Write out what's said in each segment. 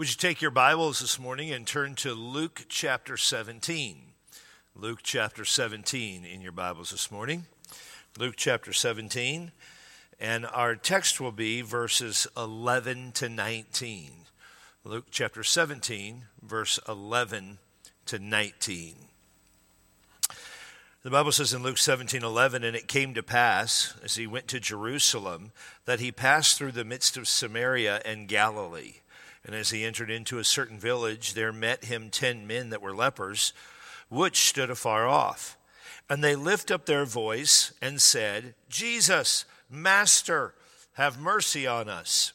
Would you take your Bibles this morning and turn to Luke chapter 17? Luke chapter 17 in your Bibles this morning. Luke chapter 17, and our text will be verses 11 to 19. Luke chapter 17, verse 11 to 19. The Bible says in Luke 17:11, "And it came to pass, as he went to Jerusalem, that he passed through the midst of Samaria and Galilee. And as he entered into a certain village, there met him 10 men that were lepers, which stood afar off. And they lift up their voice and said, Jesus, Master, have mercy on us.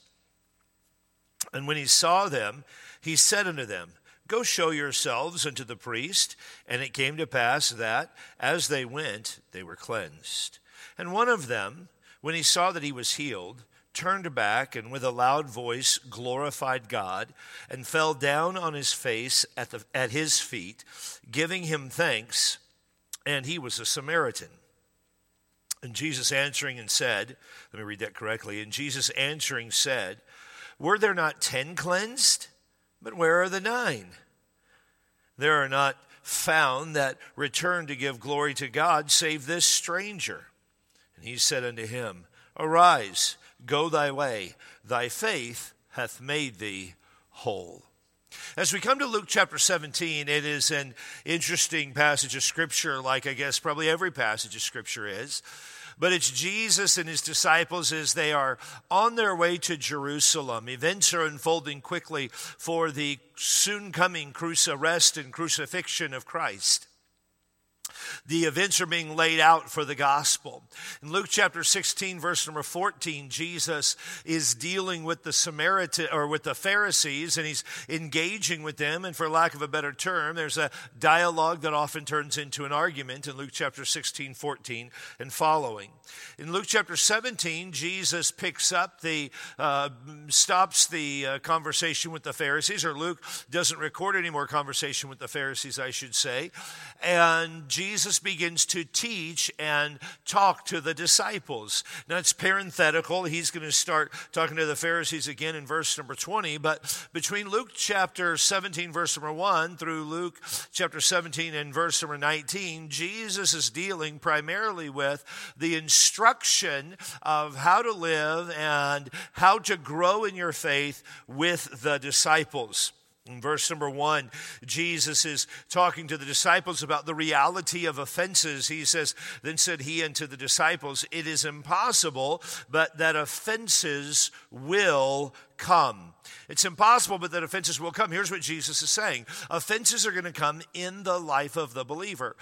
And when he saw them, he said unto them, Go show yourselves unto the priest. And it came to pass that, as they went, they were cleansed. And one of them, when he saw that he was healed, turned back and with a loud voice glorified God, and fell down on his face at his feet, giving him thanks, and he was a Samaritan. And Jesus answering and said," let me read that correctly, "And Jesus answering said, Were there not 10 cleansed? But where are the 9? There are not found that return to give glory to God, save this stranger. And he said unto him, Arise, go thy way, thy faith hath made thee whole." As we come to Luke chapter 17, it is an interesting passage of Scripture, like I guess probably every passage of Scripture is. But it's Jesus and his disciples as they are on their way to Jerusalem. Events are unfolding quickly for the soon coming arrest and crucifixion of Christ. The events are being laid out for the gospel. In Luke chapter 16, verse number 14, Jesus is dealing with the Pharisees, and he's engaging with them. And for lack of a better term, there's a dialogue that often turns into an argument in Luke chapter 16, 14, and following. In Luke chapter 17, Jesus picks up stops the conversation with the Pharisees, or Luke doesn't record any more conversation with the Pharisees, I should say. And Jesus begins to teach and talk to the disciples. Now it's parenthetical. He's going to start talking to the Pharisees again in verse number 20. But between Luke chapter 17, verse number 1 through Luke chapter 17 and verse number 19, Jesus is dealing primarily with the instruction of how to live and how to grow in your faith with the disciples. In verse number 1, Jesus is talking to the disciples about the reality of offenses. He says, "Then said he unto the disciples, It is impossible, but that offenses will come." It's impossible, but that offenses will come. Here's what Jesus is saying. Offenses are going to come in the life of the believer.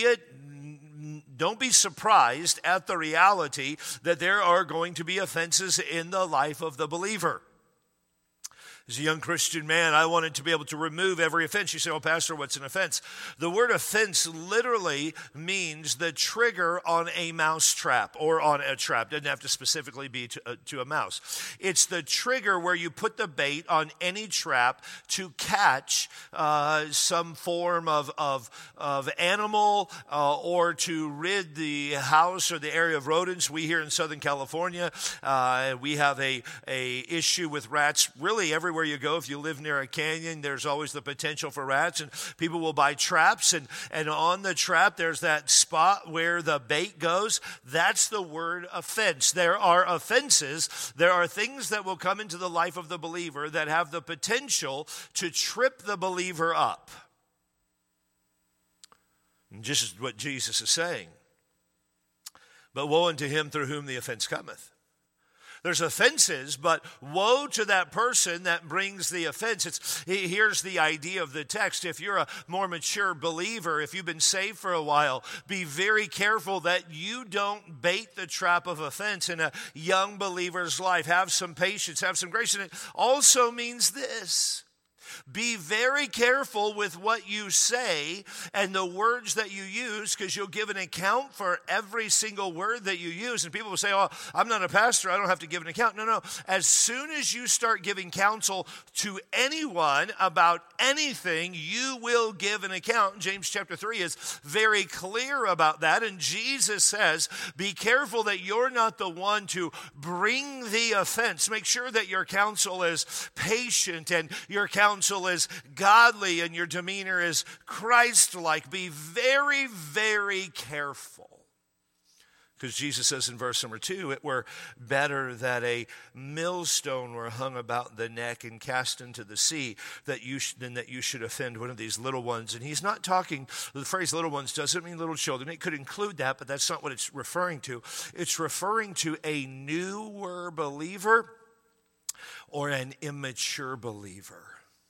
Don't be surprised at the reality that there are going to be offenses in the life of the believer. As a young Christian man, I wanted to be able to remove every offense. You say, "Oh, Pastor, what's an offense?" The word offense literally means the trigger on a mouse trap or on a trap. It doesn't have to specifically be to a mouse. It's the trigger where you put the bait on any trap to catch some form of animal or to rid the house or the area of rodents. We here in Southern California, we have a issue with rats really everywhere you go. If you live near a canyon, there's always the potential for rats, and people will buy traps, and on the trap there's that spot where the bait goes. That's the word offense. There are offenses. There are things that will come into the life of the believer that have the potential to trip the believer up. And just what Jesus is saying. But woe unto him through whom the offense cometh. There's offenses, but woe to that person that brings the offense. Here's the idea of the text. If you're a more mature believer, if you've been saved for a while, be very careful that you don't bait the trap of offense in a young believer's life. Have some patience, have some grace. And it also means this. Be very careful with what you say and the words that you use, because you'll give an account for every single word that you use. And people will say, oh, I'm not a pastor, I don't have to give an account. No. As soon as you start giving counsel to anyone about anything, you will give an account. James chapter 3 is very clear about that. And Jesus says, be careful that you're not the one to bring the offense. Make sure that your counsel is patient and your counsel is godly and your demeanor is Christ-like. Be very, very careful. Because Jesus says in verse number 2, it were better that a millstone were hung about the neck and cast into the sea than that you should offend one of these little ones. And he's not talking, the phrase little ones doesn't mean little children. It could include that, but that's not what it's referring to. It's referring to a newer believer or an immature believer.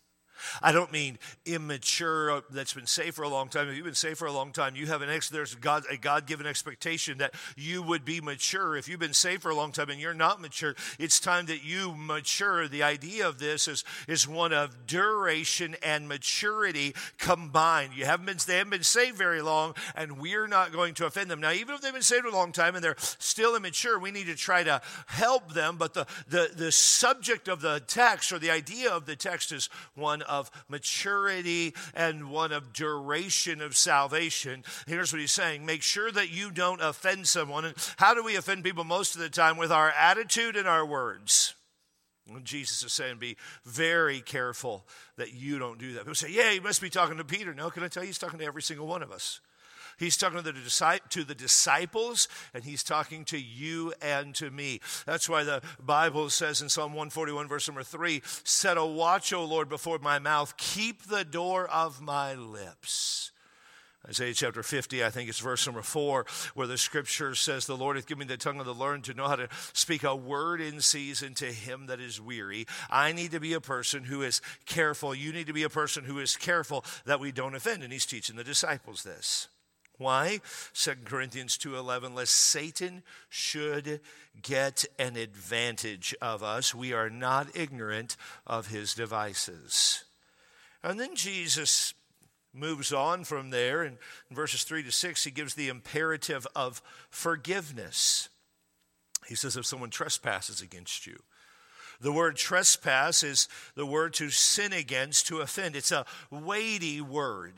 I don't mean immature that's been saved for a long time. If you've been saved for a long time, you have there's a God-given expectation that you would be mature. If you've been saved for a long time and you're not mature, it's time that you mature. The idea of this is one of duration and maturity combined. They haven't been saved very long, and we're not going to offend them. Now, even if they've been saved a long time and they're still immature, we need to try to help them. But the subject of the text, or the idea of the text, is one of maturity and one of duration of salvation. Here's what he's saying. Make sure that you don't offend someone. And how do we offend people most of the time? With our attitude and our words. And Jesus is saying, be very careful that you don't do that. People say, yeah, he must be talking to Peter. No, can I tell you, he's talking to every single one of us. He's talking to the disciples, and he's talking to you and to me. That's why the Bible says in Psalm 141, verse number 3, set a watch, O Lord, before my mouth. Keep the door of my lips. Isaiah chapter 50, I think it's verse number 4, where the scripture says, the Lord hath given me the tongue of the learned to know how to speak a word in season to him that is weary. I need to be a person who is careful. You need to be a person who is careful that we don't offend. And he's teaching the disciples this. Why? 2 Corinthians 2:11, lest Satan should get an advantage of us. We are not ignorant of his devices. And then Jesus moves on from there. In verses 3 to 6, he gives the imperative of forgiveness. He says, if someone trespasses against you. The word trespass is the word to sin against, to offend. It's a weighty word.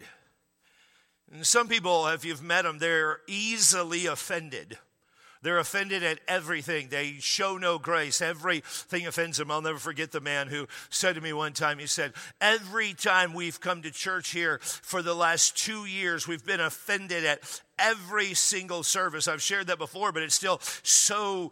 And some people, if you've met them, they're easily offended. They're offended at everything. They show no grace. Everything offends them. I'll never forget the man who said to me one time, he said, every time we've come to church here for the last 2 years, we've been offended at every single service. I've shared that before, but it's still so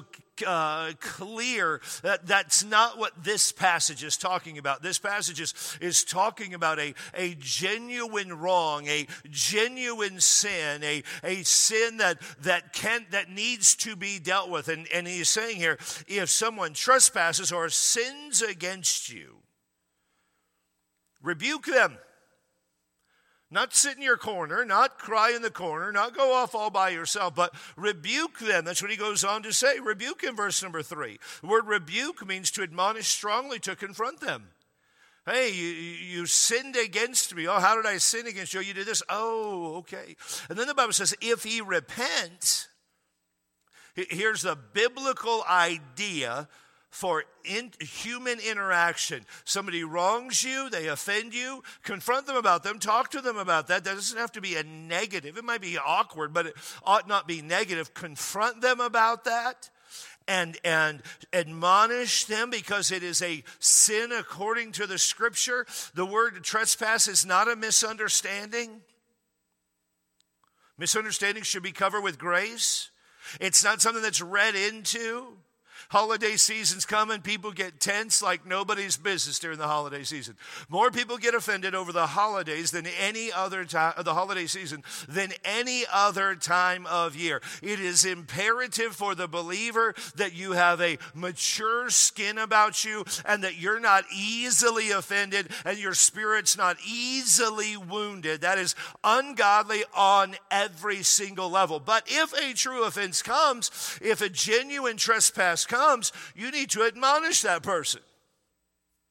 clear that that's not what this passage is talking about. This passage is talking about a genuine wrong, a genuine sin, a sin that needs to be dealt with. And he's saying here, if someone trespasses or sins against you, rebuke them. Not sit in your corner, not cry in the corner, not go off all by yourself, but rebuke them. That's what he goes on to say. Rebuke in verse number 3. The word rebuke means to admonish strongly, to confront them. Hey, you sinned against me. Oh, how did I sin against you? Oh, you did this. Oh, okay. And then the Bible says, if he repents, here's the biblical idea for human interaction. Somebody wrongs you, they offend you, confront them about them, talk to them about that. That doesn't have to be a negative. It might be awkward, but it ought not be negative. Confront them about that and admonish them, because it is a sin according to the scripture. The word trespass is not a misunderstanding. Misunderstanding should be covered with grace. It's not something that's read into. Holiday season's coming. People get tense like nobody's business during the holiday season. More people get offended over the holidays than any other time, the holiday season, than any other time of year. It is imperative for the believer that you have a mature skin about you, and that you're not easily offended, and your spirit's not easily wounded. That is ungodly on every single level. But if a true offense comes, if a genuine trespass comes, you need to admonish that person.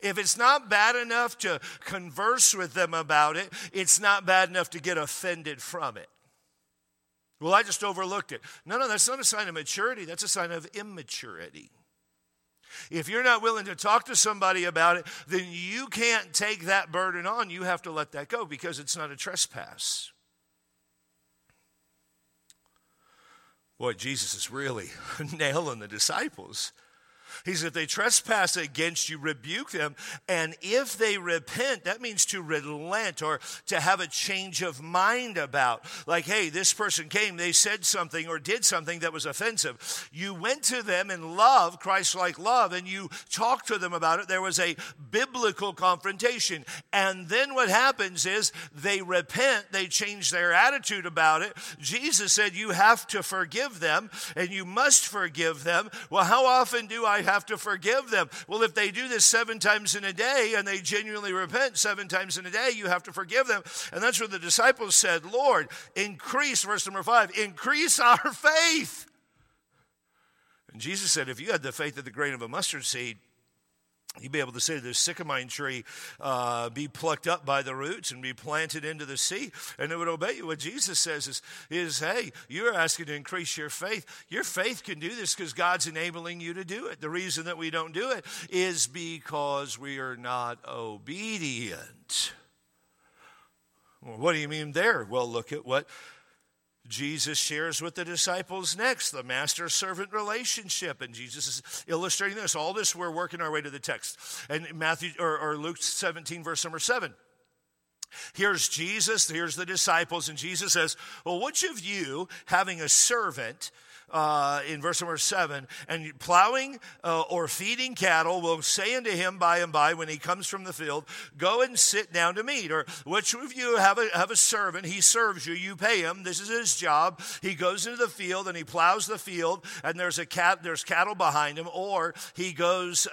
If it's not bad enough to converse with them about it, it's not bad enough to get offended from it. Well, I just overlooked it. No, that's not a sign of maturity. That's a sign of immaturity. If you're not willing to talk to somebody about it, then you can't take that burden on. You have to let that go because it's not a trespass. Boy, Jesus is really nailing the disciples. He said, if they trespass against you, rebuke them. And if they repent, that means to relent or to have a change of mind about. Like, hey, this person came, they said something or did something that was offensive. You went to them in love, Christ-like love, and you talked to them about it. There was a biblical confrontation. And then what happens is they repent, they change their attitude about it. Jesus said, you have to forgive them, and you must forgive them. Well, how often do I have to forgive them? Well, if they do this 7 times in a day and they genuinely repent 7 times in a day, you have to forgive them. And that's what the disciples said, Lord, increase, verse number 5, increase our faith. And Jesus said, if you had the faith of the grain of a mustard seed, you'd be able to say to this sycamore tree, be plucked up by the roots and be planted into the sea, and it would obey you. What Jesus says is, hey, you're asking to increase your faith. Your faith can do this because God's enabling you to do it. The reason that we don't do it is because we are not obedient. Well, what do you mean there? Well, look at what Jesus shares with the disciples next, the master-servant relationship. And Jesus is illustrating this. All this, we're working our way to the text. And Matthew or Luke 17, verse number 7. Here's Jesus, here's the disciples, and Jesus says, well, which of you, having a servant, in verse number 7, and plowing or feeding cattle will say unto him by and by when he comes from the field, go and sit down to meat. Or which of you have a servant, he serves you, you pay him, this is his job. He goes into the field and he plows the field, and there's cattle behind him. Or he goes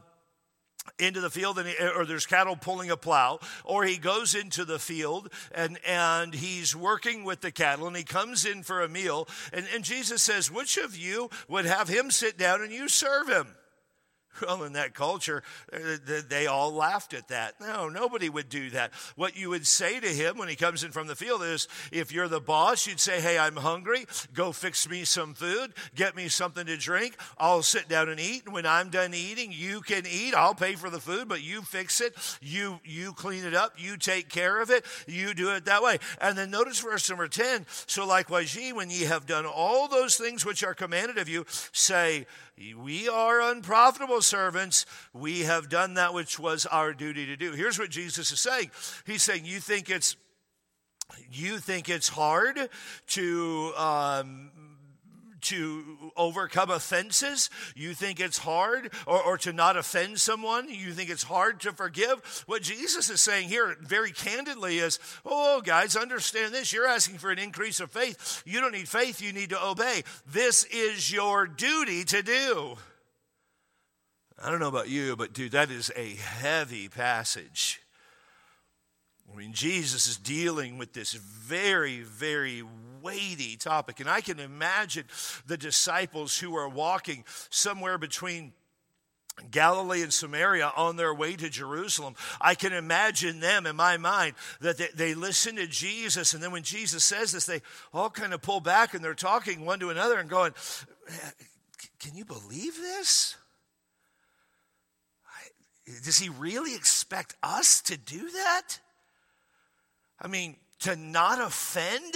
into the field, or there's cattle pulling a plow, or he goes into the field and he's working with the cattle, and he comes in for a meal, and Jesus says, which of you would have him sit down and you serve him? Well, in that culture, they all laughed at that. No, nobody would do that. What you would say to him when he comes in from the field is, if you're the boss, you'd say, hey, I'm hungry. Go fix me some food. Get me something to drink. I'll sit down and eat. And when I'm done eating, you can eat. I'll pay for the food, but you fix it. You clean it up. You take care of it. You do it that way. And then notice verse number 10. So likewise ye, when ye have done all those things which are commanded of you, say, we are unprofitable servants. We have done that which was our duty to do. Here's what Jesus is saying. He's saying, you think it's hard to overcome offenses? You think it's hard or to not offend someone? You think it's hard to forgive? What Jesus is saying here very candidly is, oh, guys, understand this. You're asking for an increase of faith. You don't need faith. You need to obey. This is your duty to do. I don't know about you, but dude, that is a heavy passage. I mean, Jesus is dealing with this very, very weighty topic. And I can imagine the disciples who are walking somewhere between Galilee and Samaria on their way to Jerusalem. I can imagine them in my mind that they listen to Jesus, and then when Jesus says this, they all kind of pull back and they're talking one to another and going, can you believe this? Does he really expect us to do that? I mean, to not offend?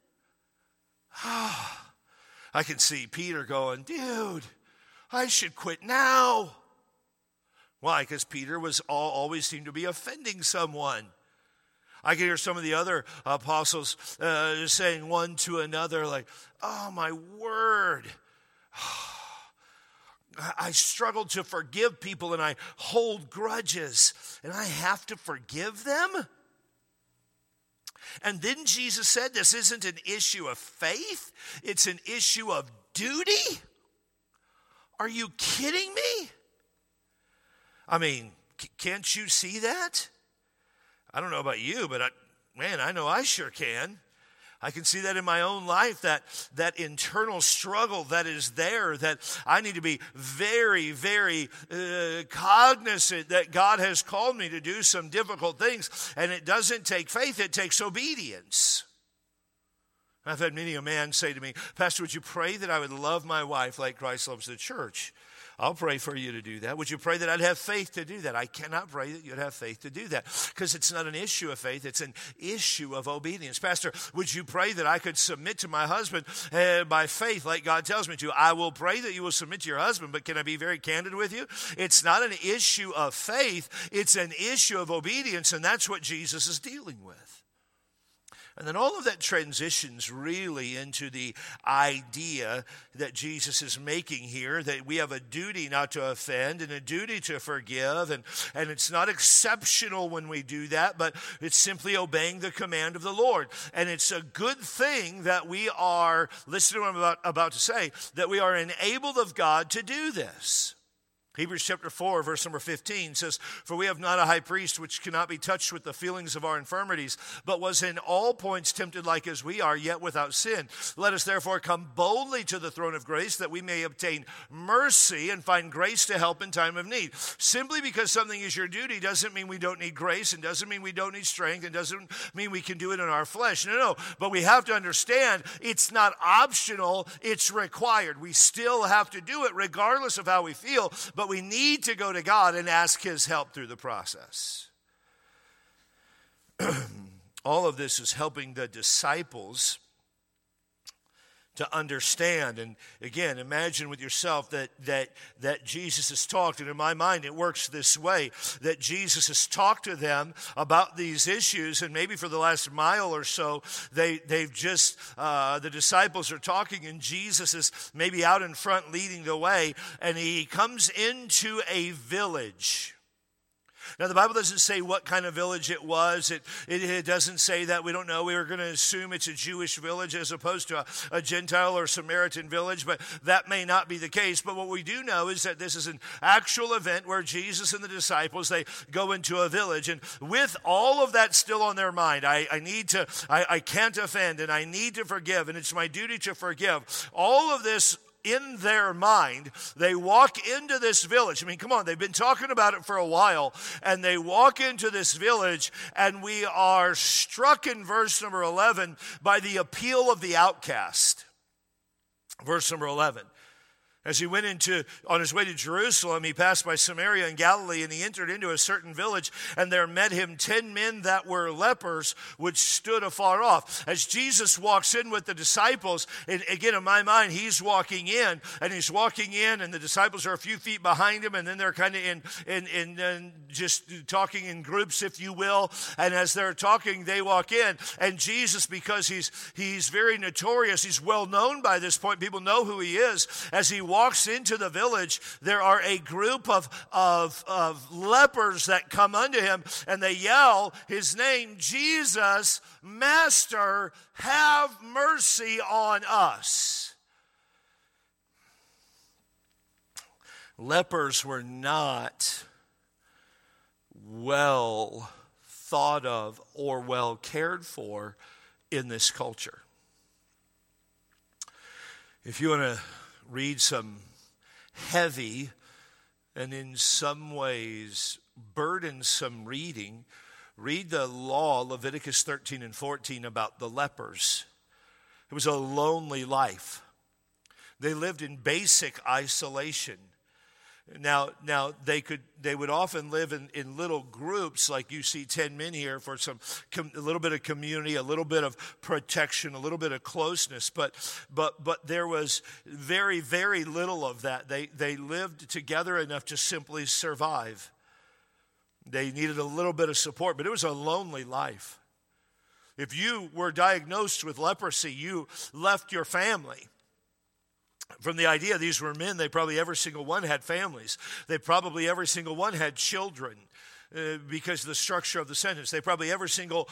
I can see Peter going, dude, I should quit now. Why? Because Peter always seemed to be offending someone. I can hear some of the other apostles saying one to another like, oh, my word. I struggle to forgive people and I hold grudges and I have to forgive them? And then Jesus said this isn't an issue of faith, it's an issue of duty? Are you kidding me? I mean, can't you see that? I don't know about you, but I know I sure can. I can see that in my own life, that internal struggle that is there, that I need to be very, very cognizant that God has called me to do some difficult things. And it doesn't take faith, it takes obedience. I've had many a man say to me, Pastor, would you pray that I would love my wife like Christ loves the church? I'll pray for you to do that. Would you pray that I'd have faith to do that? I cannot pray that you'd have faith to do that because it's not an issue of faith. It's an issue of obedience. Pastor, would you pray that I could submit to my husband by faith like God tells me to? I will pray that you will submit to your husband, but can I be very candid with you? It's not an issue of faith. It's an issue of obedience, and that's what Jesus is dealing with. And then all of that transitions really into the idea that Jesus is making here, that we have a duty not to offend and a duty to forgive. And it's not exceptional when we do that, but it's simply obeying the command of the Lord. And it's a good thing that we are, listen to what I'm about to say, that we are enabled of God to do this. Hebrews chapter 4, verse number 15 says, For we have not a high priest which cannot be touched with the feelings of our infirmities, but was in all points tempted like as we are, yet without sin. Let us therefore come boldly to the throne of grace, that we may obtain mercy and find grace to help in time of need. Simply because something is your duty doesn't mean we don't need grace, and doesn't mean we don't need strength, and doesn't mean we can do it in our flesh. No. But we have to understand it's not optional, it's required. We still have to do it regardless of how we feel, but we need to go to God and ask His help through the process. All of this is helping the disciples to understand. And again, imagine with yourself that Jesus has talked, and in my mind it works this way, that Jesus has talked to them about these issues, and maybe for the last mile or so, the disciples are talking, and Jesus is maybe out in front leading the way, and he comes into a village. Now, the Bible doesn't say what kind of village it was. It doesn't say that. We don't know. We were going to assume it's a Jewish village as opposed to a Gentile or Samaritan village, but that may not be the case. But what we do know is that this is an actual event where Jesus and the disciples, they go into a village. And with all of that still on their mind, I can't offend, and I need to forgive, and it's my duty to forgive. All of this in their mind, they walk into this village. I mean, come on, they've been talking about it for a while, and they walk into this village, and we are struck in verse number 11 by the appeal of the outcast. Verse number 11. As he went on his way to Jerusalem, he passed by Samaria and Galilee, and he entered into a certain village, and there met him 10 men that were lepers, which stood afar off. As Jesus walks in with the disciples, and again, in my mind, he's walking in, and the disciples are a few feet behind him, and then they're kind of in just talking in groups, if you will. And as they're talking, they walk in, and Jesus, because he's very notorious, he's well known by this point, people know who he is. As he walks into the village, there are a group of lepers that come unto him, and they yell his name, Jesus, Master, have mercy on us. Lepers were not well thought of or well cared for in this culture. If you want to read some heavy and in some ways burdensome reading, read the law, Leviticus 13 and 14, about the lepers. It was a lonely life. They lived in basic isolation. Now they would often live in little groups, like you see 10 men here, for a little bit of community, a little bit of protection, a little bit of closeness. But there was very, very little of that. They lived together enough to simply survive. They needed a little bit of support, but it was a lonely life. If you were diagnosed with leprosy, you left your family. From the idea, these were men, they probably every single one had families. They probably every single one had children. because of the structure of the sentence. They probably every single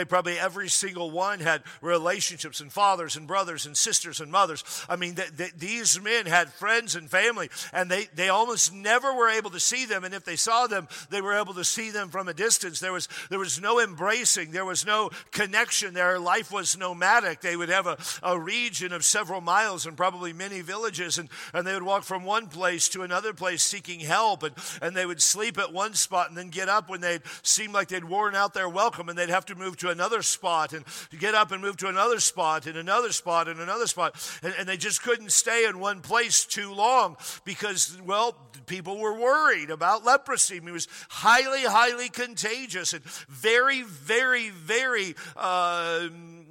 one had relationships and fathers and brothers and sisters and mothers. I mean, these men had friends and family, and they almost never were able to see them. And if they saw them, they were able to see them from a distance. There was no embracing. There was no connection. Their life was nomadic. They would have a region of several miles and probably many villages, and they would walk from one place to another place seeking help, and they would sleep at one spot and then get up when they seemed like they'd worn out their welcome, and they'd have to move to another spot and get up and move to another spot and another spot and another spot. And they just couldn't stay in one place too long because, well, people were worried about leprosy. I mean, it was highly, highly contagious and very, very, very let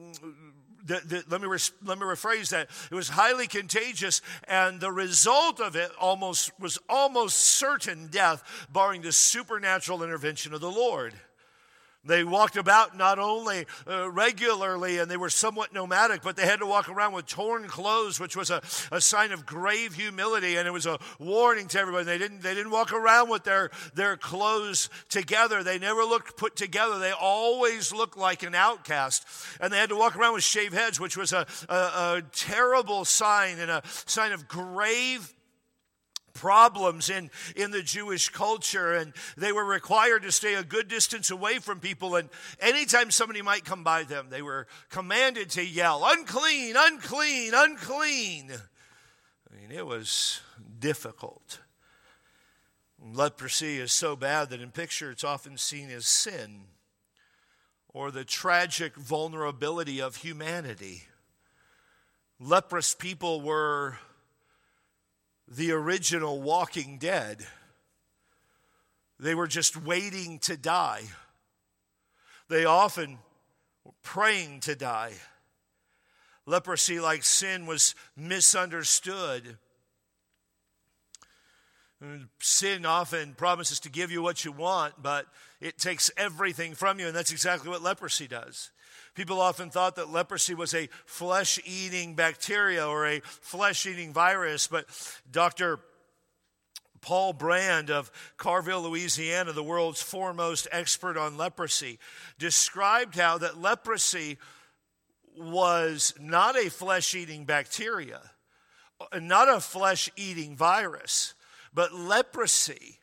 me rephrase that. It was highly contagious, and the result of it was almost certain death, barring the supernatural intervention of the Lord. They walked about not only regularly, and they were somewhat nomadic, but they had to walk around with torn clothes, which was a sign of grave humility, and it was a warning to everybody. They didn't walk around with their clothes together. They never looked put together. They always looked like an outcast, and they had to walk around with shaved heads, which was a terrible sign and a sign of grave problems in the Jewish culture, and they were required to stay a good distance away from people, and anytime somebody might come by them, they were commanded to yell, "Unclean, unclean, unclean." I mean, it was difficult. Leprosy is so bad that in picture it's often seen as sin or the tragic vulnerability of humanity. Leprous people were the original Walking Dead. They were just waiting to die. They often were praying to die. Leprosy, like sin, was misunderstood. Sin often promises to give you what you want, but it takes everything from you, and that's exactly what leprosy does. People often thought that leprosy was a flesh-eating bacteria or a flesh-eating virus, but Dr. Paul Brand of Carville, Louisiana, the world's foremost expert on leprosy, described how that leprosy was not a flesh-eating bacteria, not a flesh-eating virus, but leprosy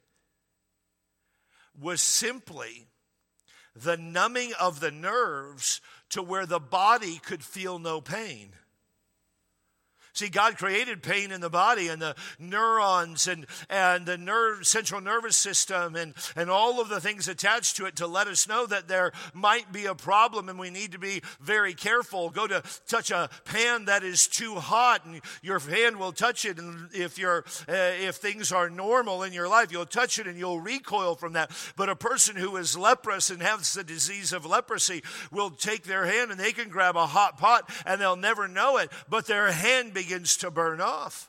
was simply the numbing of the nerves to where the body could feel no pain. See, God created pain in the body and the neurons and the central nervous system and all of the things attached to it to let us know that there might be a problem and we need to be very careful. Go to touch a pan that is too hot and your hand will touch it. And if things are normal in your life, you'll touch it and you'll recoil from that. But a person who is leprous and has the disease of leprosy will take their hand and they can grab a hot pot and they'll never know it, but their hand begins to burn off.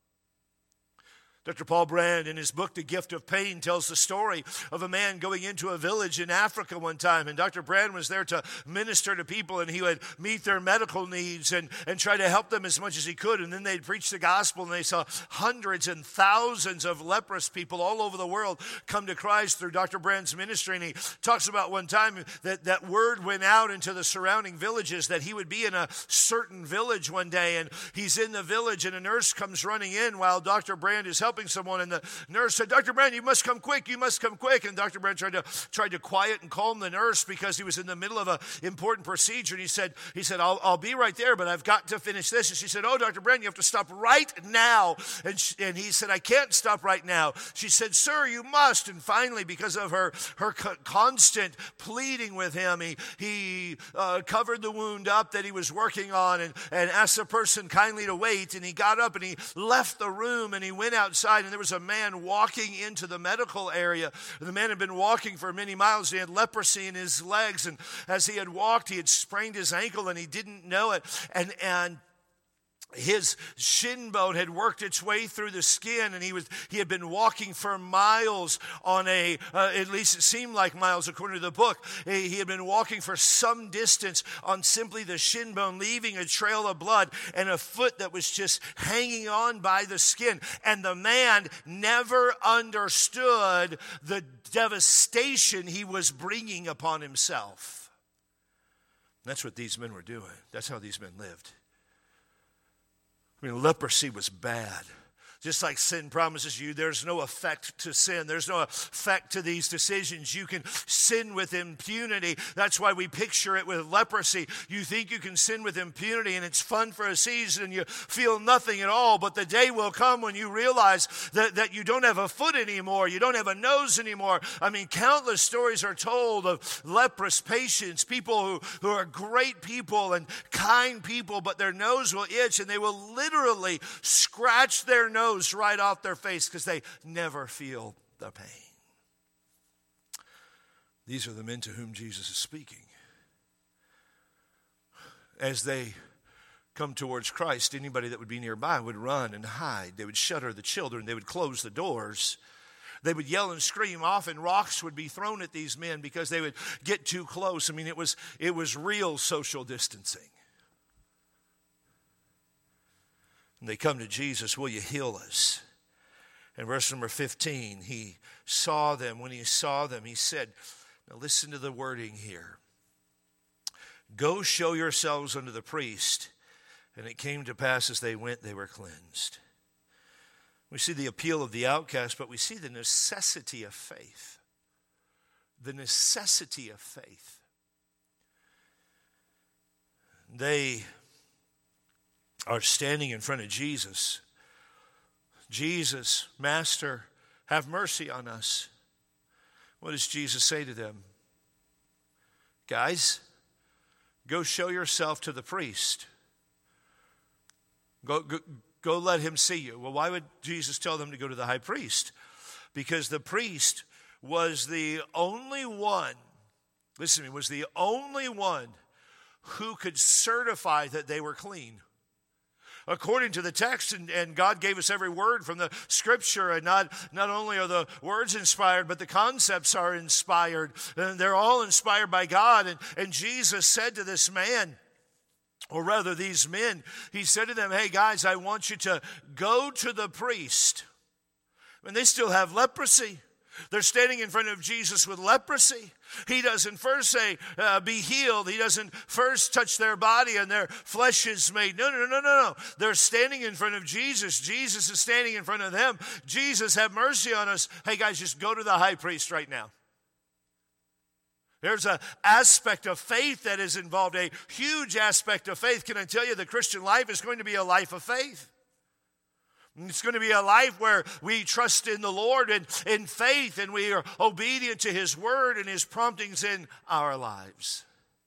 Dr. Paul Brand, in his book, The Gift of Pain, tells the story of a man going into a village in Africa one time. And Dr. Brand was there to minister to people, and he would meet their medical needs and try to help them as much as he could. And then they'd preach the gospel, and they saw hundreds and thousands of leprous people all over the world come to Christ through Dr. Brand's ministry. And he talks about one time that word went out into the surrounding villages that he would be in a certain village one day. And he's in the village, and a nurse comes running in while Dr. Brand is helping someone, and the nurse said, "Dr. Brand, you must come quick, you must come quick." And Dr. Brand tried to quiet and calm the nurse because he was in the middle of an important procedure. And he said, I'll be right there, but I've got to finish this. And she said, "Oh, Dr. Brand, you have to stop right now." And he said, "I can't stop right now." She said, "Sir, you must." And finally, because of her constant pleading with him, he covered the wound up that he was working on and asked the person kindly to wait. And he got up and he left the room and he went outside, and there was a man walking into the medical area. The man had been walking for many miles. He had leprosy in his legs, and as he had walked, he had sprained his ankle, and he didn't know it. And his shin bone had worked its way through the skin, and he had been walking for miles on at least it seemed like miles according to the book. He had been walking for some distance on simply the shin bone, leaving a trail of blood and a foot that was just hanging on by the skin. And the man never understood the devastation he was bringing upon himself. That's what these men were doing. That's how these men lived. I mean, leprosy was bad. Just like sin promises you, there's no effect to sin. There's no effect to these decisions. You can sin with impunity. That's why we picture it with leprosy. You think you can sin with impunity, and it's fun for a season, and you feel nothing at all. But the day will come when you realize that you don't have a foot anymore. You don't have a nose anymore. I mean, countless stories are told of leprous patients, people who are great people and kind people, but their nose will itch, and they will literally scratch their nose right off their face because they never feel the pain. These are the men to whom Jesus is speaking. As they come towards Christ, anybody that would be nearby would run and hide. They would shutter the children. They would close the doors. They would yell and scream. Often rocks would be thrown at these men because they would get too close. I mean, it was real social distancing. And they come to Jesus, will you heal us? In verse number 15, he saw them. When he saw them, he said, now listen to the wording here. Go show yourselves unto the priest. And it came to pass as they went, they were cleansed. We see the appeal of the outcast, but we see the necessity of faith. The necessity of faith. They are standing in front of Jesus. Jesus, Master, have mercy on us. What does Jesus say to them? Guys, go show yourself to the priest. Go let him see you. Well, why would Jesus tell them to go to the high priest? Because the priest was the only one, listen to me, was the only one who could certify that they were clean. According to the text, and God gave us every word from the scripture, and not only are the words inspired, but the concepts are inspired. And they're all inspired by God. And Jesus said to this man, or rather these men, he said to them, hey guys, I want you to go to the priest. And they still have leprosy. They're standing in front of Jesus with leprosy. He doesn't first say, be healed. He doesn't first touch their body and their flesh is made. No. They're standing in front of Jesus. Jesus is standing in front of them. Jesus, have mercy on us. Hey guys, just go to the high priest right now. There's an aspect of faith that is involved, a huge aspect of faith. Can I tell you, the Christian life is going to be a life of faith. It's going to be a life where we trust in the Lord and in faith, and we are obedient to His word and His promptings in our lives.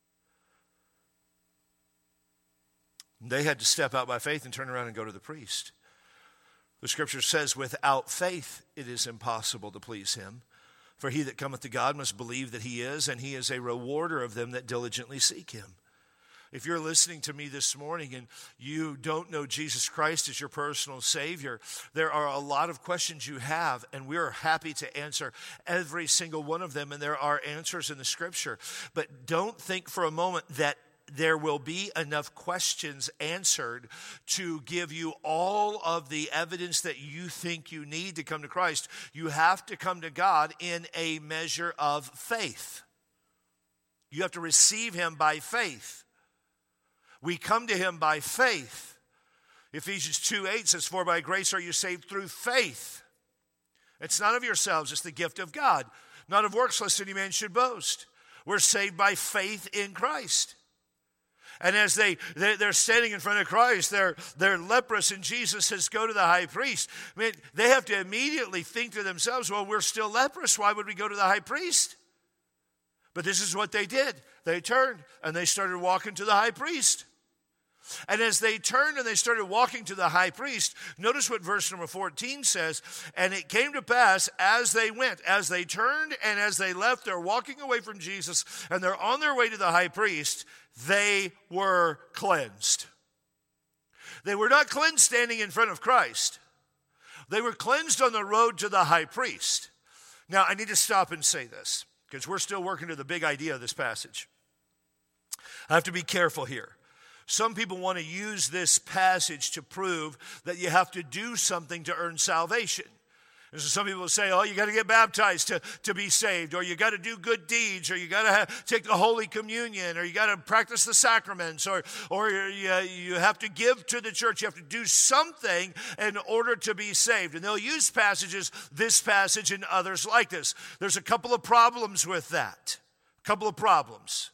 They had to step out by faith and turn around and go to the priest. The scripture says, without faith it is impossible to please Him. For he that cometh to God must believe that He is, and He is a rewarder of them that diligently seek Him. If you're listening to me this morning and you don't know Jesus Christ as your personal Savior, there are a lot of questions you have, and we're happy to answer every single one of them, and there are answers in the Scripture. But don't think for a moment that there will be enough questions answered to give you all of the evidence that you think you need to come to Christ. You have to come to God in a measure of faith. You have to receive Him by faith. We come to Him by faith. Ephesians 2:8 says, for by grace are you saved through faith. It's not of yourselves, it's the gift of God. Not of works, lest any man should boast. We're saved by faith in Christ. And as they're standing in front of Christ, they're leprous, and Jesus says, go to the high priest. I mean, they have to immediately think to themselves, well, we're still leprous. Why would we go to the high priest? But this is what they did. They turned, and they started walking to the high priest. And as they turned and they started walking to the high priest, notice what verse number 14 says. And it came to pass as they went, as they turned and as they left, they're walking away from Jesus and they're on their way to the high priest, they were cleansed. They were not cleansed standing in front of Christ. They were cleansed on the road to the high priest. Now, I need to stop and say this, because we're still working to the big idea of this passage. I have to be careful here. Some people want to use this passage to prove that you have to do something to earn salvation. And so some people say, oh, you got to get baptized to be saved, or you got to do good deeds, or you got to take the Holy Communion, or you got to practice the sacraments, or you have to give to the church. You have to do something in order to be saved. And they'll use passages, this passage and others like this. There's a couple of problems with that. A couple of problems.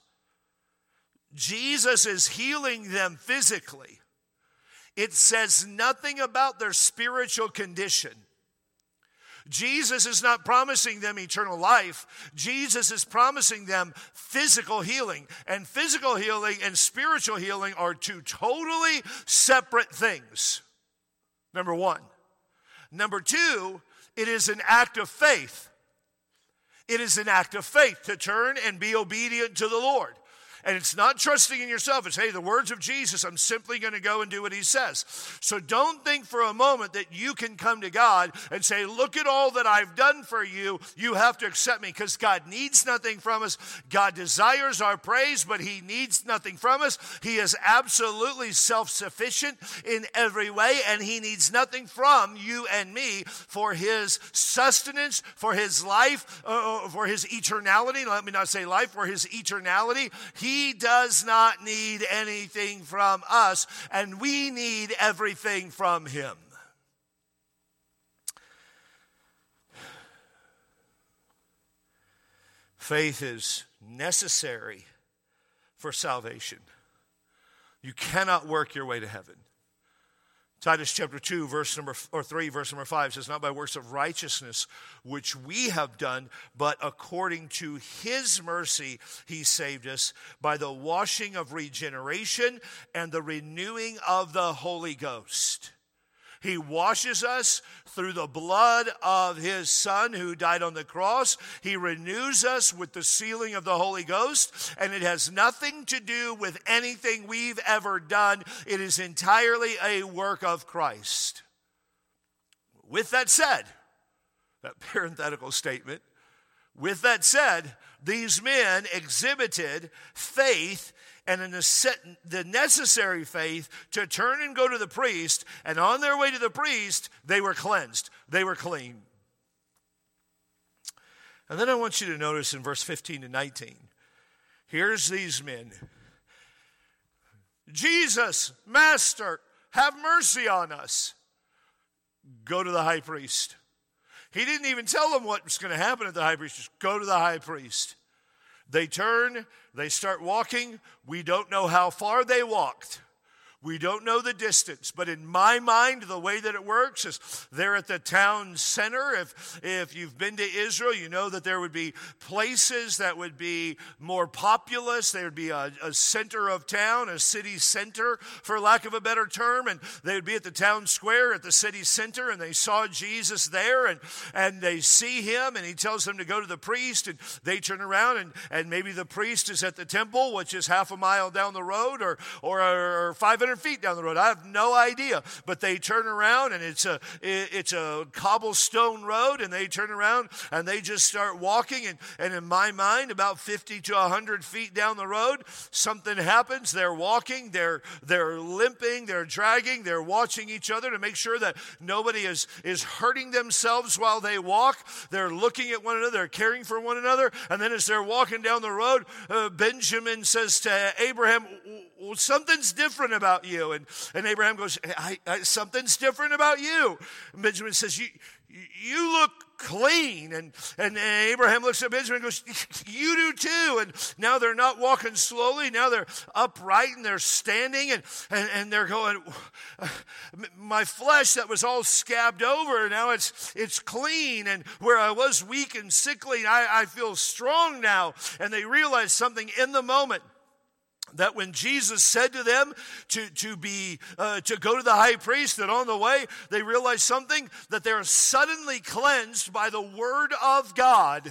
Jesus is healing them physically. It says nothing about their spiritual condition. Jesus is not promising them eternal life. Jesus is promising them physical healing. And physical healing and spiritual healing are two totally separate things. Number one. Number two, it is an act of faith. It is an act of faith to turn and be obedient to the Lord. And it's not trusting in yourself. It's, hey, the words of Jesus, I'm simply going to go and do what he says. So don't think for a moment that you can come to God and say, look at all that I've done for you. You have to accept me, because God needs nothing from us. God desires our praise, but he needs nothing from us. He is absolutely self-sufficient in every way, and he needs nothing from you and me for his sustenance, for his life, for his eternality. Let me not say life, for his eternality. He does not need anything from us, and we need everything from him. Faith is necessary for salvation. You cannot work your way to heaven. Titus chapter 2, verse number 5 says, not by works of righteousness which we have done, but according to his mercy he saved us by the washing of regeneration and the renewing of the Holy Ghost. He washes us through the blood of his Son who died on the cross. He renews us with the sealing of the Holy Ghost, and it has nothing to do with anything we've ever done. It is entirely a work of Christ. With that said, that parenthetical statement, with that said, these men exhibited faith and the necessary faith to turn and go to the priest, and on their way to the priest, they were cleansed. They were clean. And then I want you to notice in verse 15 to 19, here's these men. Jesus, Master, have mercy on us. Go to the high priest. He didn't even tell them what was going to happen at the high priest. Just go to the high priest. They turn, they start walking. We don't know how far they walked. We don't know the distance, but in my mind, the way that it works is they're at the town center. If you've been to Israel, you know that there would be places that would be more populous. There would be a center of town, a city center, for lack of a better term, and they would be at the town square at the city center, and they saw Jesus there, and they see him, and he tells them to go to the priest, and they turn around, and maybe the priest is at the temple, which is half a mile down the road, or 500 feet down the road. I have no idea. But they turn around, and it's a cobblestone road, and they turn around and they just start walking, and in my mind, about 50 to 100 feet down the road, something happens. They're walking, they're limping, they're dragging, they're watching each other to make sure that nobody is hurting themselves while they walk. They're looking at one another, they're caring for one another, and then as they're walking down the road, Benjamin says to Abraham, well, something's different about you. And Abraham goes, something's different about you. And Benjamin says, you look clean. And Abraham looks at Benjamin and goes, you do too. And now they're not walking slowly. Now they're upright and they're standing and they're going, my flesh that was all scabbed over, now it's clean. And where I was weak and sickly, I feel strong now. And they realize something in the moment. That when Jesus said to them to go to the high priest, that on the way they realized something, that they're suddenly cleansed by the word of God.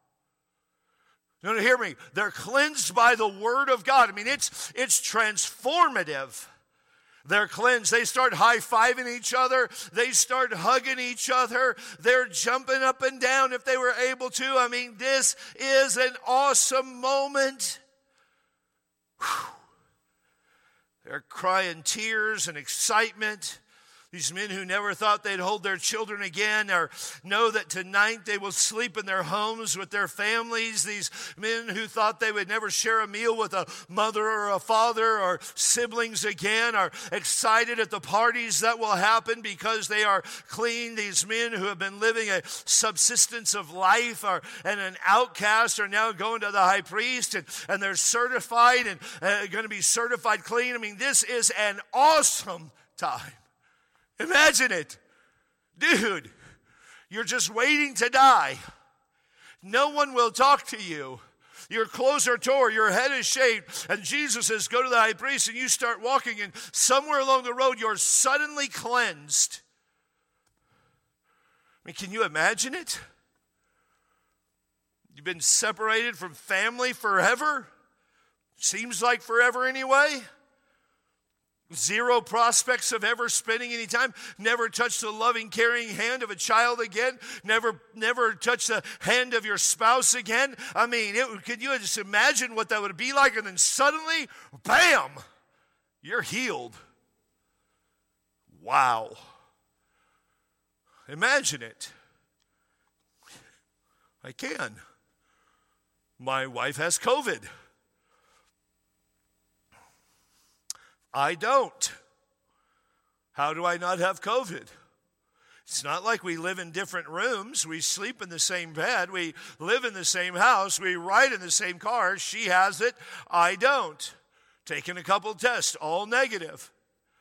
You don't hear me? They're cleansed by the word of God. I mean, it's transformative. They're cleansed. They start high-fiving each other. They start hugging each other. They're jumping up and down if they were able to. I mean, this is an awesome moment. Whew. They're crying tears and excitement. These men who never thought they'd hold their children again or know that tonight they will sleep in their homes with their families. These men who thought they would never share a meal with a mother or a father or siblings again are excited at the parties that will happen because they are clean. These men who have been living a subsistence of life and an outcast are now going to the high priest and they're certified and going to be certified clean. I mean, this is an awesome time. Imagine it. Dude, you're just waiting to die. No one will talk to you. Your clothes are torn, your head is shaved, and Jesus says, go to the high priest, and you start walking, and somewhere along the road, you're suddenly cleansed. I mean, can you imagine it? You've been separated from family forever. Seems like forever anyway. Zero prospects of ever spending any time. Never touched the loving, caring hand of a child again. Never touched the hand of your spouse again. I mean, could you just imagine what that would be like? And then suddenly, bam, you're healed. Wow. Imagine it. I can. My wife has COVID. I don't. How do I not have COVID? It's not like we live in different rooms. We sleep in the same bed. We live in the same house. We ride in the same car. She has it. I don't. Taken a couple tests, all negative.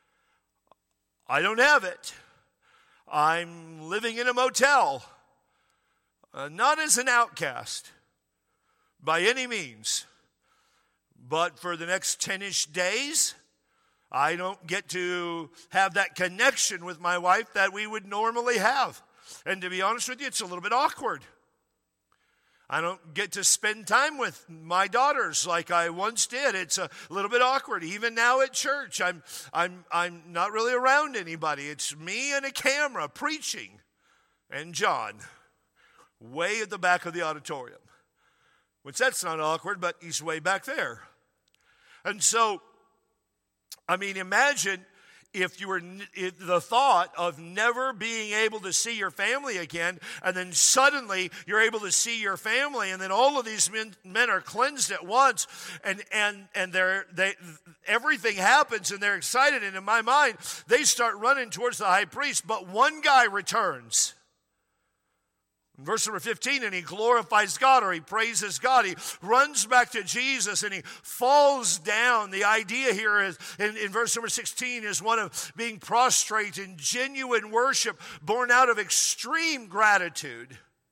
I don't have it. I'm living in a motel. Not as an outcast, by any means. But for the next 10-ish days, I don't get to have that connection with my wife that we would normally have. And to be honest with you, it's a little bit awkward. I don't get to spend time with my daughters like I once did. It's a little bit awkward. Even now at church, I'm not really around anybody. It's me and a camera preaching, and John, way at the back of the auditorium. Which that's not awkward, but he's way back there. And so, I mean, imagine if the thought of never being able to see your family again, and then suddenly you're able to see your family, and then all of these men are cleansed at once, and everything happens, and they're excited. And in my mind, they start running towards the high priest, but one guy returns. In verse number 15, and he glorifies God, or he praises God. He runs back to Jesus and he falls down. The idea here is, in verse number 16, is one of being prostrate in genuine worship born out of extreme gratitude.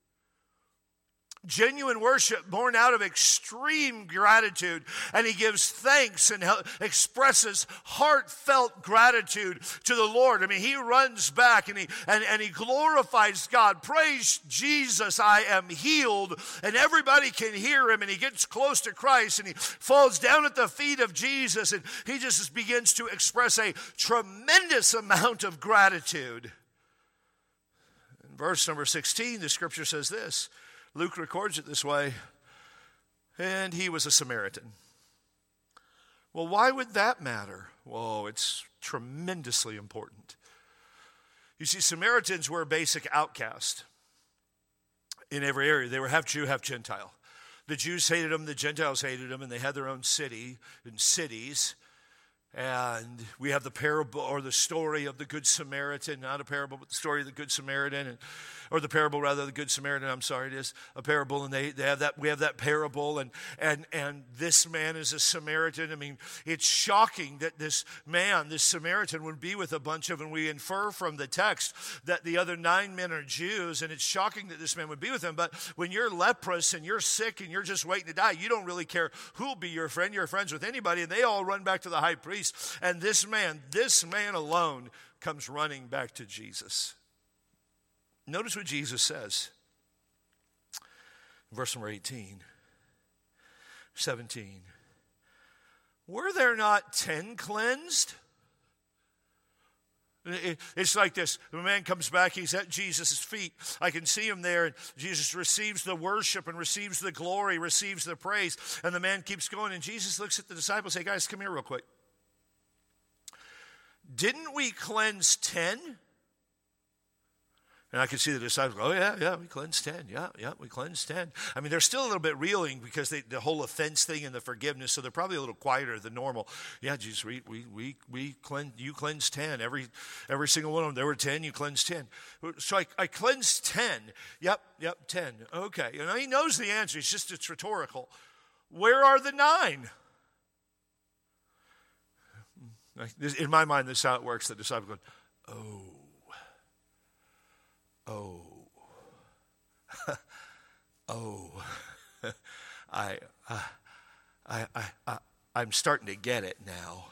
Genuine worship born out of extreme gratitude. And he gives thanks and expresses heartfelt gratitude to the Lord. I mean, he runs back and he glorifies God. Praise Jesus, I am healed. And everybody can hear him, and he gets close to Christ and he falls down at the feet of Jesus, and he just begins to express a tremendous amount of gratitude. In verse number 16, the scripture says this. Luke records it this way, and he was a Samaritan. Well, why would that matter? Well, it's tremendously important. You see, Samaritans were a basic outcast in every area. They were half Jew, half Gentile. The Jews hated them, the Gentiles hated them, and they had their own city and cities. And we have the parable, or the story of the Good Samaritan, not a parable, but the story of the Good Samaritan, or the parable rather, the Good Samaritan. I'm sorry, it is a parable, and they have that. We have that parable, and this man is a Samaritan. I mean, it's shocking that this man, this Samaritan, would be with a bunch of, and we infer from the text that the other 9 men are Jews, and it's shocking that this man would be with them. But when you're leprous and you're sick and you're just waiting to die, you don't really care who'll be your friend. You're friends with anybody, and they all run back to the high priest. And this man alone comes running back to Jesus. Notice what Jesus says. Verse number 18, 17. Were there not 10 cleansed? It's like this. The man comes back, he's at Jesus' feet. I can see him there, and Jesus receives the worship and receives the glory, receives the praise. And the man keeps going, and Jesus looks at the disciples and says, hey, guys, come here real quick. Didn't we cleanse 10? And I could see the disciples go, oh, yeah, we cleansed 10. Yeah, we cleansed 10. I mean, they're still a little bit reeling because the whole offense thing and the forgiveness, so they're probably a little quieter than normal. Yeah, Jesus, we cleansed, you cleansed 10. Every single one of them, there were 10, you cleansed 10. So I cleansed 10. Yep, 10. Okay. You know, he knows the answer. It's rhetorical. Where are the 9? In my mind, this is how it works. The disciple goes, oh, I'm starting to get it now.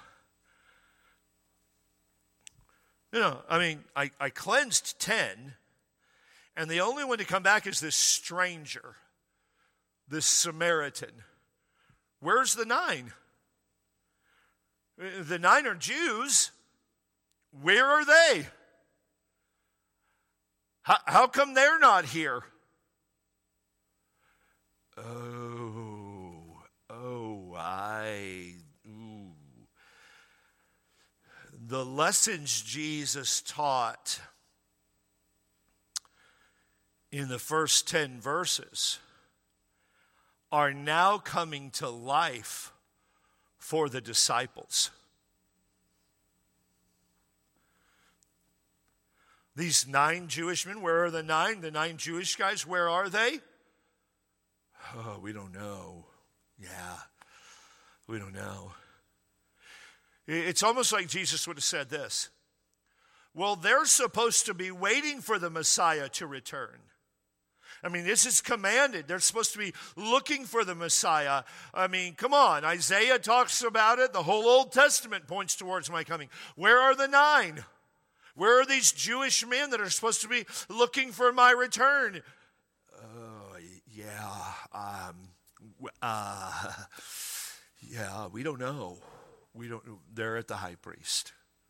You know, I mean, I cleansed 10, and the only one to come back is this stranger, this Samaritan. Where's the 9? The 9 are Jews. Where are they? How come they're not here? The lessons Jesus taught in the first 10 verses are now coming to life for the disciples. These 9 Jewish men, where are the 9? The 9 Jewish guys, where are they? Oh, we don't know. Yeah, we don't know. It's almost like Jesus would have said this. Well, they're supposed to be waiting for the Messiah to return. I mean, this is commanded. They're supposed to be looking for the Messiah. I mean, come on. Isaiah talks about it. The whole Old Testament points towards my coming. Where are the 9? Where are these Jewish men that are supposed to be looking for my return? We don't know. We don't know. They're at the high priest.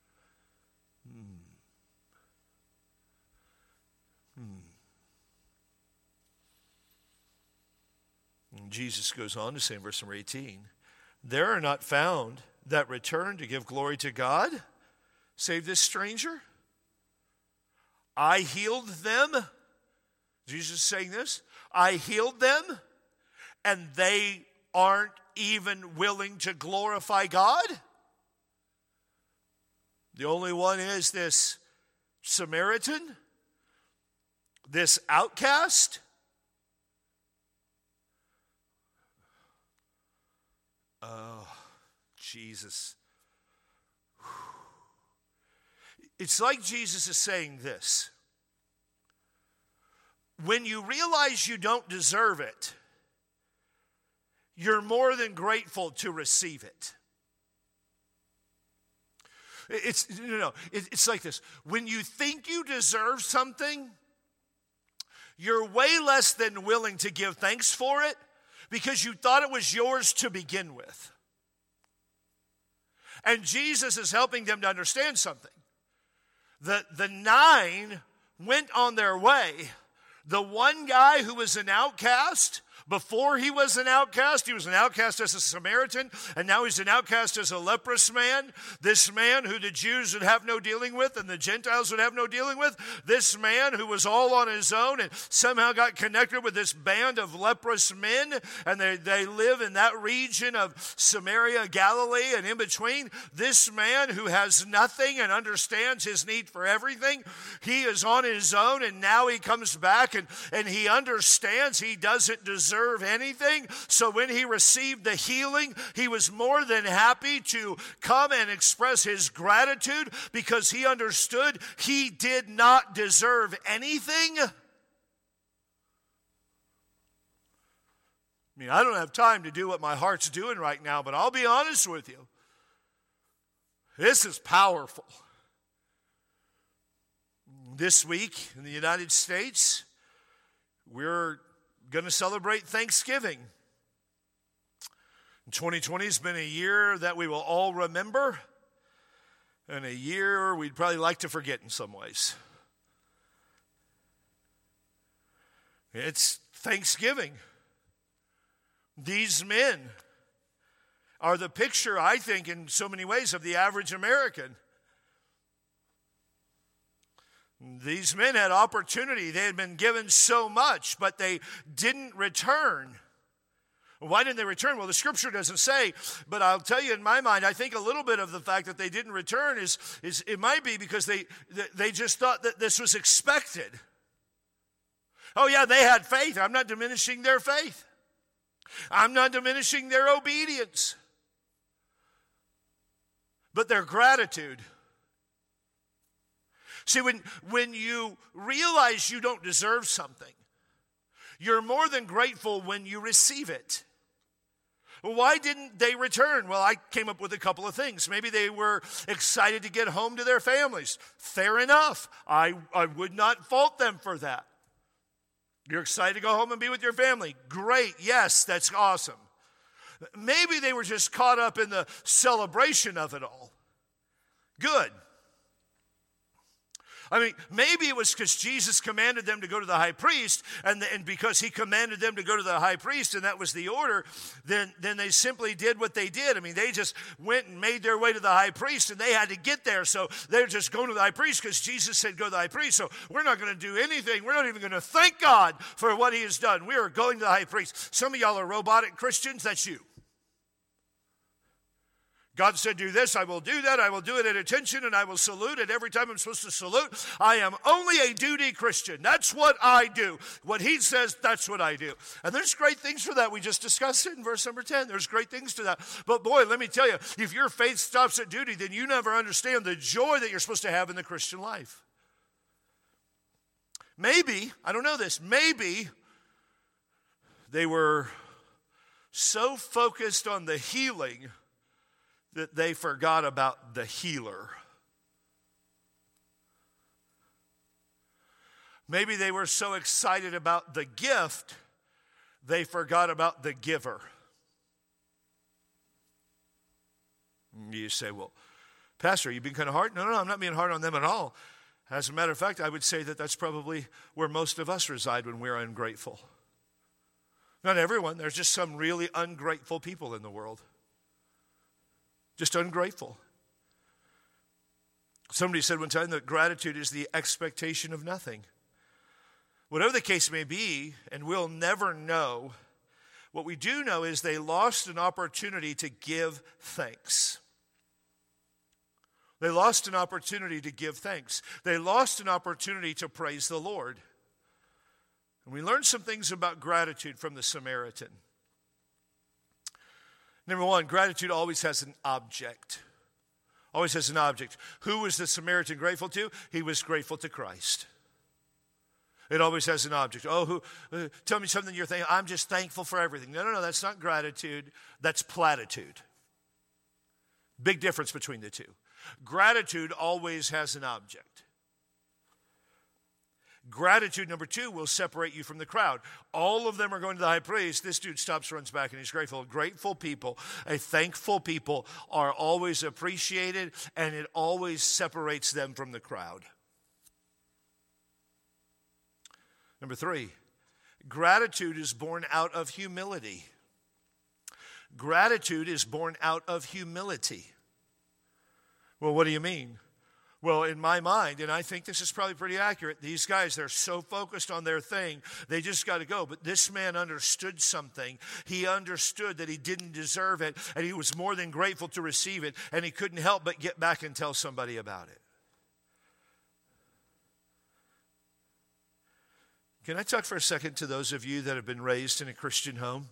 And Jesus goes on to say in verse number 18, there are not found that return to give glory to God, save this stranger. I healed them. Jesus is saying this. I healed them, and they aren't even willing to glorify God. The only one is this Samaritan, this outcast. Oh, Jesus. It's like Jesus is saying this. When you realize you don't deserve it, you're more than grateful to receive it. It's like this. When you think you deserve something, you're way less than willing to give thanks for it because you thought it was yours to begin with. And Jesus is helping them to understand something. The 9 went on their way. The one guy who was an outcast, before he was an outcast as a Samaritan, and now he's an outcast as a leprous man. This man who the Jews would have no dealing with and the Gentiles would have no dealing with. This man who was all on his own and somehow got connected with this band of leprous men, and they live in that region of Samaria, Galilee, and in between. This man who has nothing and understands his need for everything, he is on his own, and now he comes back and he understands he doesn't deserve anything. So when he received the healing, he was more than happy to come and express his gratitude because he understood he did not deserve anything. I mean, I don't have time to do what my heart's doing right now, but I'll be honest with you. This is powerful. This week in the United States, we're going to celebrate Thanksgiving. 2020 has been a year that we will all remember. And a year we'd probably like to forget in some ways. It's Thanksgiving. These men are the picture, I think, in so many ways, of the average American. These men had opportunity. They had been given so much, but they didn't return. Why didn't they return? Well, the scripture doesn't say, but I'll tell you in my mind, I think a little bit of the fact that they didn't return is it might be because they just thought that this was expected. Oh yeah, they had faith. I'm not diminishing their faith. I'm not diminishing their obedience. But their gratitude. See, when you realize you don't deserve something, you're more than grateful when you receive it. Why didn't they return? Well, I came up with a couple of things. Maybe they were excited to get home to their families. Fair enough. I would not fault them for that. You're excited to go home and be with your family. Great. Yes, that's awesome. Maybe they were just caught up in the celebration of it all. Good. I mean, maybe it was because Jesus commanded them to go to the high priest, and because he commanded them to go to the high priest, and that was the order, then they simply did what they did. I mean, they just went and made their way to the high priest, and they had to get there, so they're just going to the high priest because Jesus said go to the high priest, so we're not going to do anything. We're not even going to thank God for what he has done. We are going to the high priest. Some of y'all are robotic Christians. That's you. God said, do this, I will do that, I will do it at attention, and I will salute it every time I'm supposed to salute. I am only a duty Christian. That's what I do. What he says, that's what I do. And there's great things for that. We just discussed it in verse number 10. There's great things to that. But boy, let me tell you, if your faith stops at duty, then you never understand the joy that you're supposed to have in the Christian life. Maybe, I don't know this, maybe they were so focused on the healing that they forgot about the healer. Maybe they were so excited about the gift, they forgot about the giver. You say, well, Pastor, you've been kind of hard? No, I'm not being hard on them at all. As a matter of fact, I would say that that's probably where most of us reside when we're ungrateful. Not everyone. There's just some really ungrateful people in the world. Just ungrateful. Somebody said one time that gratitude is the expectation of nothing. Whatever the case may be, and we'll never know, what we do know is they lost an opportunity to give thanks. They lost an opportunity to give thanks. They lost an opportunity to praise the Lord. And we learned some things about gratitude from the Samaritan. Number one, gratitude always has an object. Always has an object. Who was the Samaritan grateful to? He was grateful to Christ. It always has an object. Tell me something you're thinking, I'm just thankful for everything. No, that's not gratitude. That's platitude. Big difference between the two. Gratitude always has an object. Gratitude, number two, will separate you from the crowd. All of them are going to the high priest. This dude stops, runs back, and he's grateful. Grateful people, thankful people are always appreciated, and it always separates them from the crowd. Number three, gratitude is born out of humility. Gratitude is born out of humility. Well, what do you mean? Well, in my mind, and I think this is probably pretty accurate, these guys, they're so focused on their thing, they just got to go. But this man understood something. He understood that he didn't deserve it, and he was more than grateful to receive it, and he couldn't help but get back and tell somebody about it. Can I talk for a second to those of you that have been raised in a Christian home?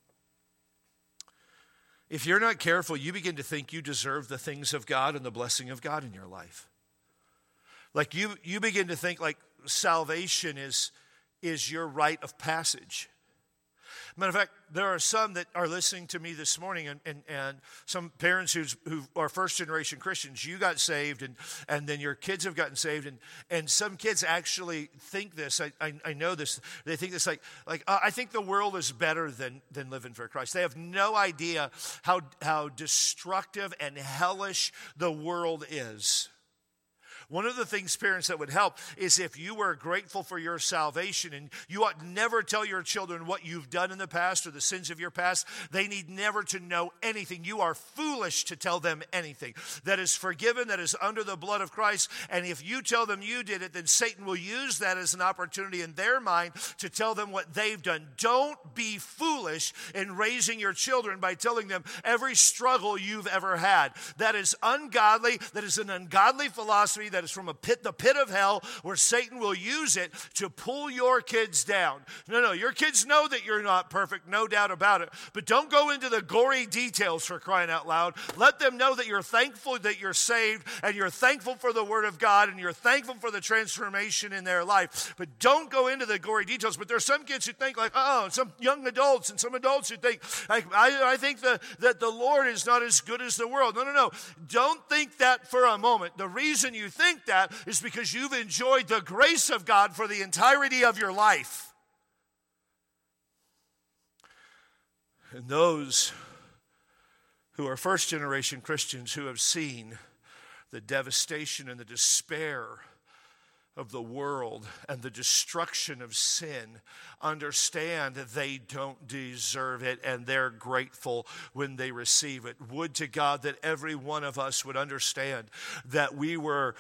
If you're not careful, you begin to think you deserve the things of God and the blessing of God in your life. Like you begin to think like salvation is your rite of passage. Matter of fact, there are some that are listening to me this morning, and some parents who are first-generation Christians. You got saved, and then your kids have gotten saved, and some kids actually think this. I know this. They think this I think the world is better than living for Christ. They have no idea how destructive and hellish the world is. One of the things, parents, that would help is if you were grateful for your salvation, and you ought never tell your children what you've done in the past or the sins of your past. They need never to know anything. You are foolish to tell them anything. That is forgiven, that is under the blood of Christ. And if you tell them you did it, then Satan will use that as an opportunity in their mind to tell them what they've done. Don't be foolish in raising your children by telling them every struggle you've ever had. That is ungodly. That is an ungodly philosophy. That is from the pit of hell, where Satan will use it to pull your kids down. No, your kids know that you're not perfect, no doubt about it. But don't go into the gory details, for crying out loud. Let them know that you're thankful that you're saved, and you're thankful for the Word of God, and you're thankful for the transformation in their life. But don't go into the gory details. But there's some kids who think some young adults and some adults who think, I think that the Lord is not as good as the world. No. Don't think that for a moment. The reason you think that is because you've enjoyed the grace of God for the entirety of your life. And those who are first-generation Christians who have seen the devastation and the despair of the world and the destruction of sin understand that they don't deserve it, and they're grateful when they receive it. Would to God that every one of us would understand that we were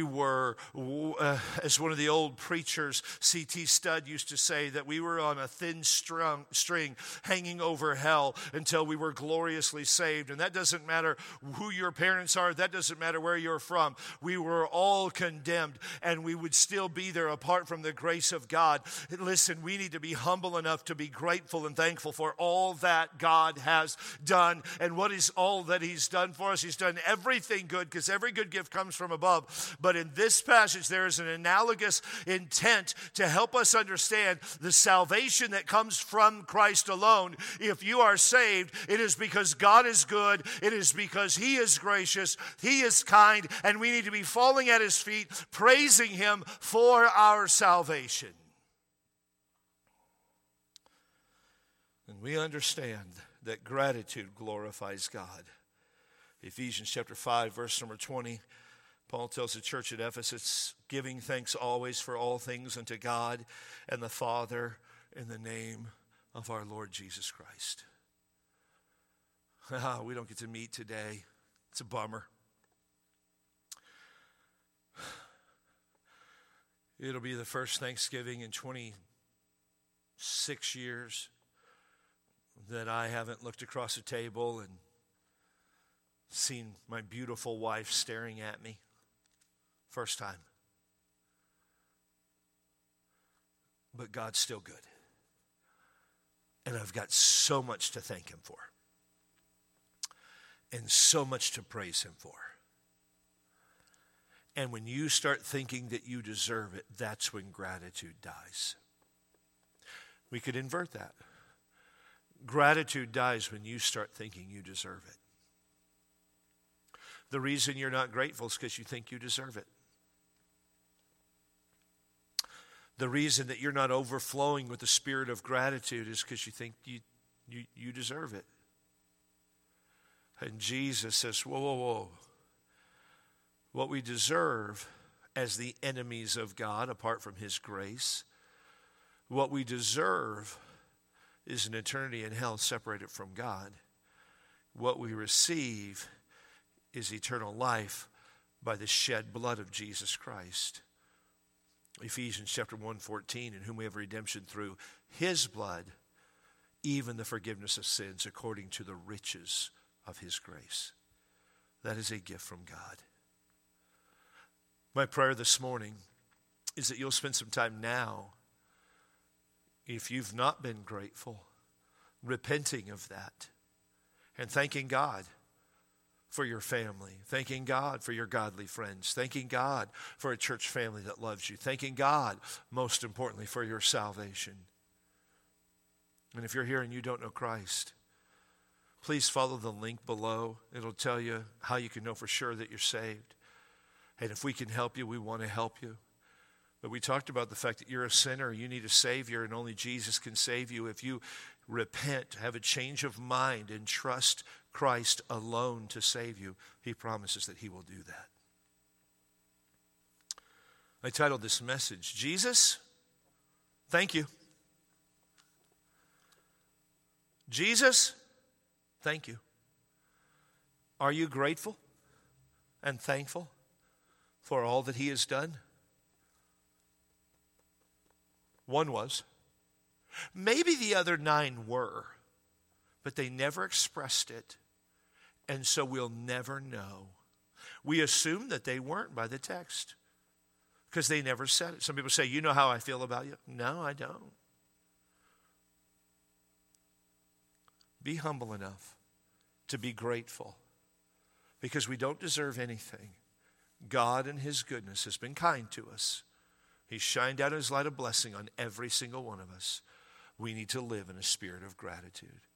as one of the old preachers, C.T. Studd, used to say, that we were on a thin string hanging over hell until we were gloriously saved. And that doesn't matter who your parents are. That doesn't matter where you're from. We were all condemned, and we would still be there apart from the grace of God. Listen, we need to be humble enough to be grateful and thankful for all that God has done. And what is all that He's done for us? He's done everything good, because every good gift comes from above. But in this passage, there is an analogous intent to help us understand the salvation that comes from Christ alone. If you are saved, it is because God is good. It is because He is gracious. He is kind. And we need to be falling at His feet, praising Him for our salvation. And we understand that gratitude glorifies God. Ephesians chapter 5, verse number 20, Paul tells the church at Ephesus, giving thanks always for all things unto God and the Father in the name of our Lord Jesus Christ. We don't get to meet today. It's a bummer. It'll be the first Thanksgiving in 26 years that I haven't looked across a table and seen my beautiful wife staring at me. First time. But God's still good. And I've got so much to thank Him for. And so much to praise Him for. And when you start thinking that you deserve it, that's when gratitude dies. We could invert that. Gratitude dies when you start thinking you deserve it. The reason you're not grateful is because you think you deserve it. The reason that you're not overflowing with the spirit of gratitude is because you think you deserve it. And Jesus says, whoa. What we deserve as the enemies of God, apart from His grace, what we deserve is an eternity in hell separated from God. What we receive is eternal life by the shed blood of Jesus Christ. Ephesians chapter 1:14, in whom we have redemption through His blood, even the forgiveness of sins according to the riches of His grace. That is a gift from God. My prayer this morning is that you'll spend some time now, if you've not been grateful, repenting of that and thanking God for your family, thanking God for your godly friends, thanking God for a church family that loves you, thanking God, most importantly, for your salvation. And if you're here and you don't know Christ, please follow the link below. It'll tell you how you can know for sure that you're saved. And if we can help you, we want to help you. But we talked about the fact that you're a sinner, you need a Savior, and only Jesus can save you. If you repent, have a change of mind, and trust Christ alone to save you, He promises that He will do that. I titled this message, Jesus, Thank You. Jesus, thank you. Are you grateful and thankful for all that He has done? One was. Maybe the other 9 were, but they never expressed it, and so we'll never know. We assume that they weren't by the text because they never said it. Some people say, you know how I feel about you. No, I don't. Be humble enough to be grateful because we don't deserve anything. God in His goodness has been kind to us. He shined out His light of blessing on every single one of us. We need to live in a spirit of gratitude.